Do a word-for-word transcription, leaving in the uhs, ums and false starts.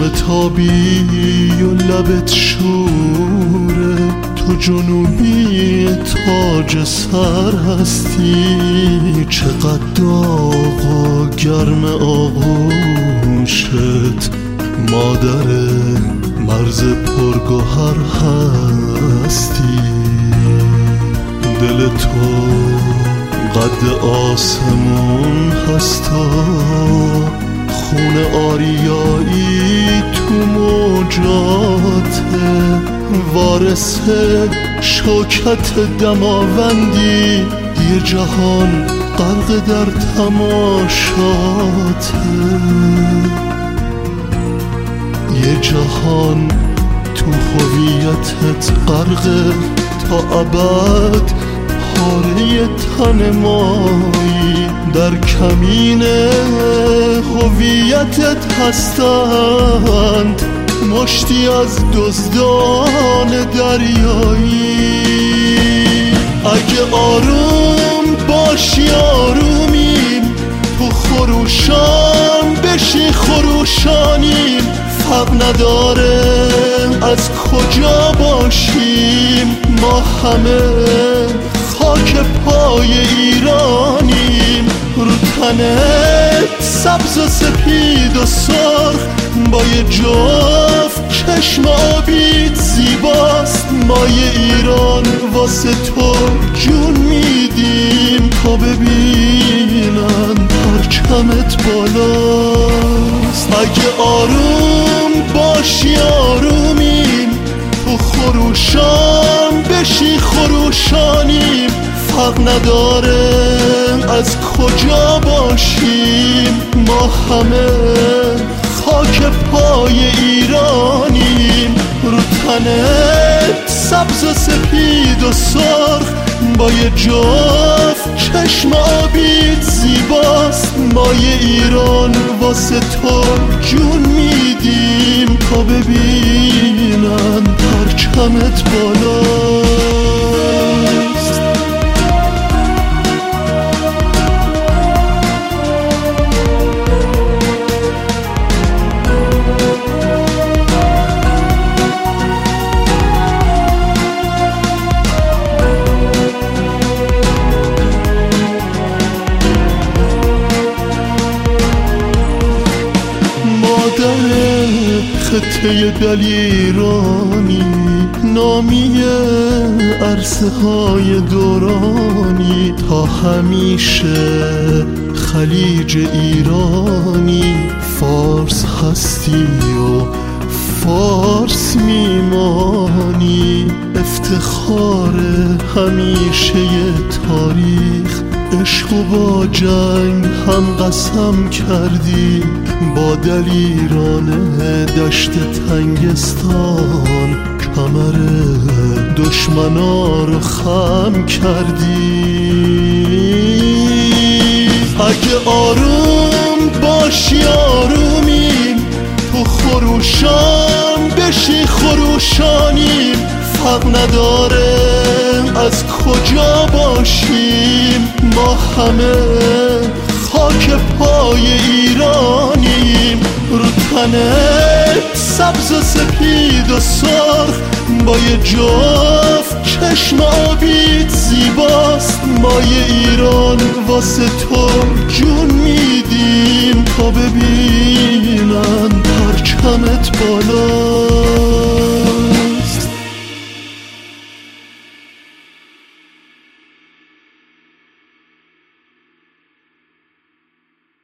چشم تابی و لبت شوره، تو جنوبی تاج سر هستی، چقدر داغ و گرم آغوشت، مادر مرز پرگوهر هستی. دل تو قد آسمون هستا، خون آریایی تو موجاته، وارث شوکت دماوندی، یه جهان غرق در تماشاته، یه جهان تو هویتت غرقه، تا ابد پاره تن مایی، در کمین هویتت هستند مشتی از دزدان دریایی. اگه آروم باشی آرومیم، تو خروشان بشی خروشانیم، فرق نداره از کجا باشیم، ما همه خاک پای ایرانیم. رو تنت سبز و سپید و سرخ با یه جفت چشم آبیت زیباست، ما یه ایران واسه تو جون میدیم، تا ببینن پرچمت بالاست. اگه آروم باشی آرومیم، تو خروشان بشی خروشانیم، فرق نداره از کجا باشیم، ما همه خاک پای ایرانیم. رو تنت سبز و سپید و سرخ با یه جفت چشم آبیت زیباست، ما یه ایران واسه تو جون میدیم، تا ببینن پرچمت بالاست. خطه دلیرانی، نامی عرصه های دورانی، تا همیشه خلیج ایرانی، فارس هستی و فارس میمانی، افتخار همیشه تاریخ، عشق و با جنگ هم قسم کردی، با دلیران دشت تنگستان کمر دشمنا رو خم کردی. اگه آروم باشی آرومیم، تو خروشان بشی خروشانیم، فرق نداره از کجا باشیم، ما همه خاک پای ایرانیم. رو تنت سبز و سپید و سرخ با یه جفت چشم آبیت زیباست، ما یه ایران واسه تو جون میدیم، تا ببینن پرچمت بالا.